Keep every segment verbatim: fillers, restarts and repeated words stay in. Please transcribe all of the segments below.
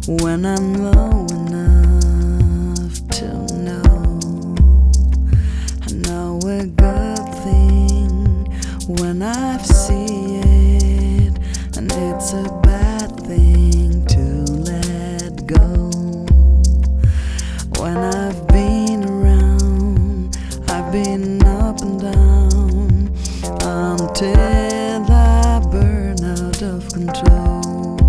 when I'm low enough to know. I know a good thing when I see it, and it's a bad thing to let go. When I've been around, I've been up and down until I burn out of control.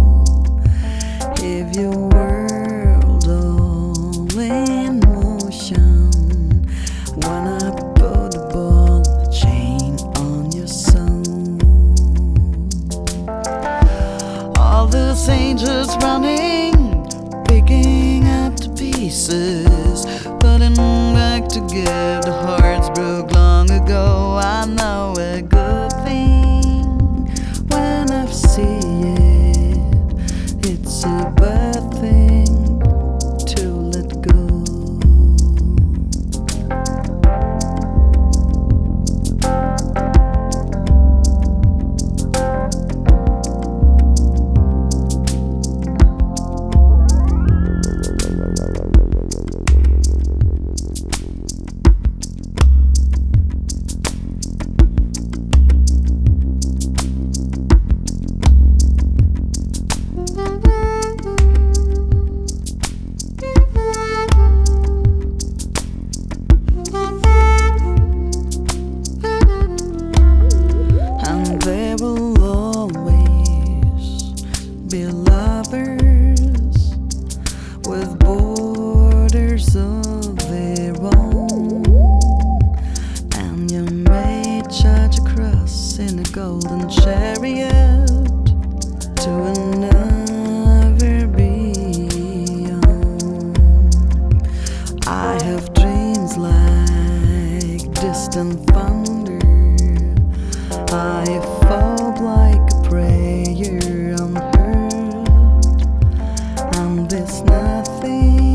If your world all in motion, when I put a ball and chain on your soul, all those angels running, picking up the pieces, putting back together, hearts broke long ago. I know a good thing when I see it, it's a bad thing to let go. There will always be lovers with borders of their own, and you may charge across in a golden chariot to another beyond. I have dreams like distant thunder, I fall like a prayer unheard, and there's nothing